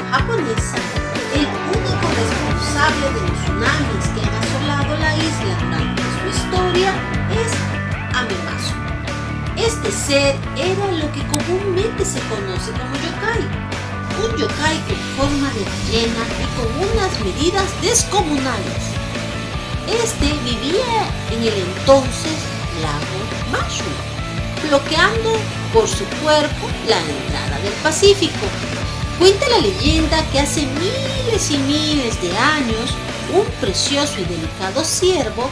japonesa, el único responsable de los tsunamis que han asolado la isla durante su historia es Amemasu. Este ser era lo que comúnmente se conoce como yokai, un yokai con forma de ballena y con unas medidas descomunales. Este vivía en el entonces lago Mashu, bloqueando por su cuerpo la entrada del Pacífico. Cuenta la leyenda que hace miles y miles de años un precioso y delicado ciervo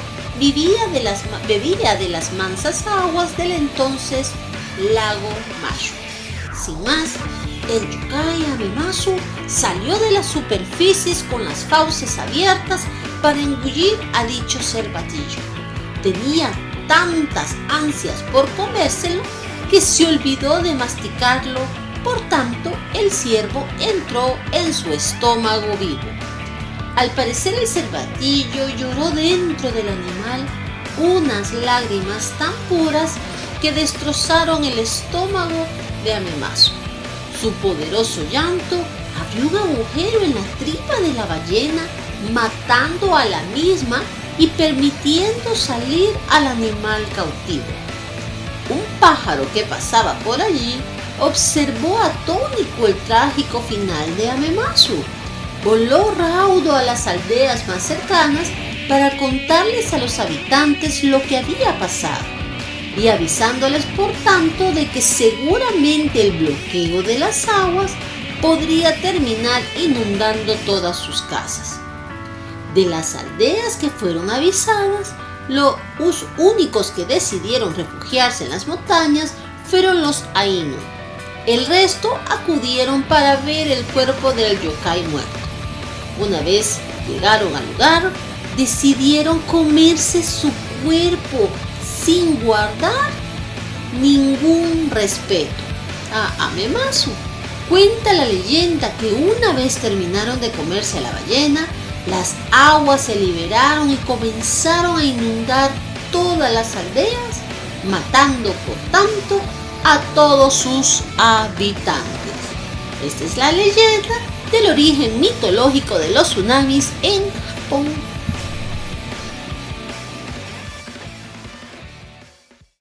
bebía de las mansas aguas del entonces lago Mashu. Sin más, el yokai Amemasu salió de las superficies con las fauces abiertas para engullir a dicho cervatillo. Tenía tantas ansias por comérselo que se olvidó de masticarlo, por tanto el ciervo entró en su estómago vivo. Al parecer el cervatillo lloró dentro del animal unas lágrimas tan puras que destrozaron el estómago de Amemasu. Su poderoso llanto abrió un agujero en la tripa de la ballena, matando a la misma y permitiendo salir al animal cautivo. Un pájaro que pasaba por allí observó atónito el trágico final de Amemasu. Voló raudo a las aldeas más cercanas para contarles a los habitantes lo que había pasado y avisándoles por tanto de que seguramente el bloqueo de las aguas podría terminar inundando todas sus casas. De las aldeas que fueron avisadas, los únicos que decidieron refugiarse en las montañas fueron los Ainu. El resto acudieron para ver el cuerpo del yokai muerto. Una vez llegaron al lugar, decidieron comerse su cuerpo sin guardar ningún respeto a Amemasu. Cuenta la leyenda que una vez terminaron de comerse a la ballena, las aguas se liberaron y comenzaron a inundar todas las aldeas, matando por tanto a todos sus habitantes. Esta es la leyenda del origen mitológico de los tsunamis en Japón.